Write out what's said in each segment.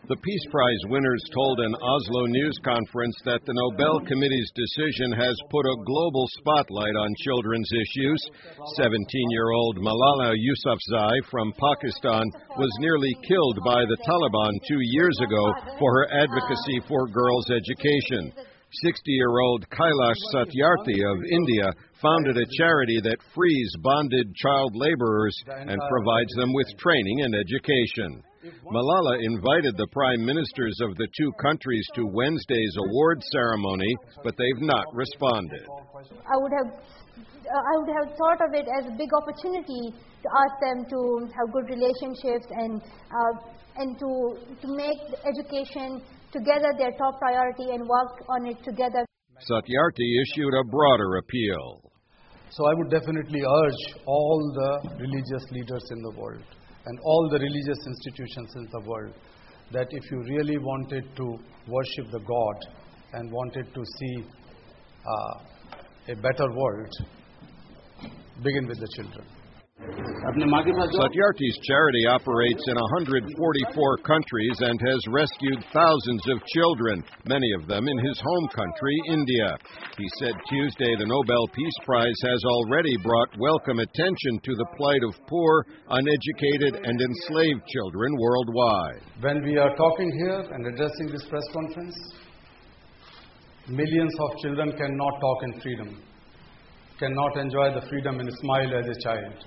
The Peace Prize winners told an Oslo news conference that the Nobel Committee's decision has put a global spotlight on children's issues. 17-year-old Malala Yousafzai from Pakistan was nearly killed by the Taliban 2 years ago for her advocacy for girls' education. 60-year-old Kailash Satyarthi of India founded a charity that frees bonded child laborers and provides them with training and education. Malala invited the prime ministers of the two countries to Wednesday's award ceremony, but they've not responded. I would have thought of it as a big opportunity to ask them to have good relationships and to make education together their top priority and work on it together. Satyarthi issued a broader appeal. So I would definitely urge all the religious leaders in the world and all the religious institutions in the world that if you really wanted to worship the God and wanted to see a better world, begin with the children. Satyarthi's charity operates in 144 countries and has rescued thousands of children, many of them in his home country, India. He said Tuesday the Nobel Peace Prize has already brought welcome attention to the plight of poor, uneducated, and enslaved children worldwide. When we are talking here and addressing this press conference, millions of children cannot talk in freedom, cannot enjoy the freedom and smile as a child.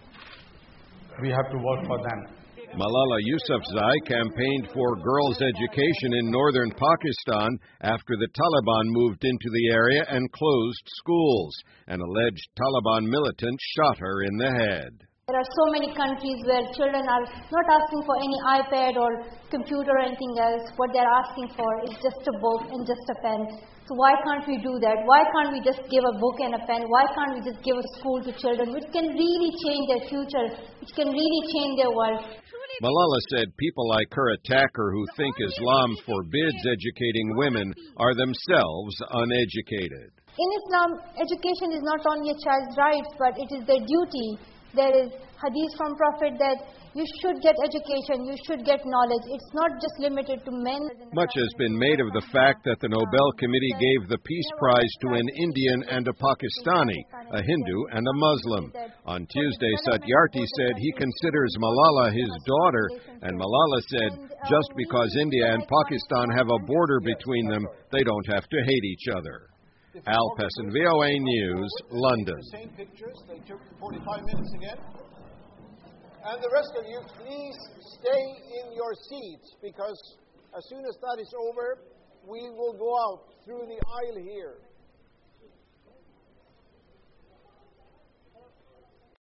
We have to work for them. Malala Yousafzai campaigned for girls' education in northern Pakistan after the Taliban moved into the area and closed schools. An alleged Taliban militant shot her in the head. There are so many countries where children are not asking for any iPad or computer or anything else. What they're asking for is just a book and just a pen. So why can't we do that? Why can't we just give a book and a pen? Why can't we just give a school to children, which can really change their future, which can really change their world? Malala said people like her attacker who think Islam forbids educating women are themselves uneducated. In Islam, education is not only a child's rights, but it is their duty. There is hadith from Prophet that you should get education, you should get knowledge. It's not just limited to men. Much has been made of the fact that the Nobel Committee gave the Peace Prize to an Indian and a Pakistani, a Hindu and a Muslim. On Tuesday, Satyarthi said he considers Malala his daughter, and Malala said just because India and Pakistan have a border between them, they don't have to hate each other. Al Pessin, VOA News, London. Same pictures. They took 45 minutes again. And the rest of you, please stay in your seats, because as soon as that is over, we will go out through the aisle here.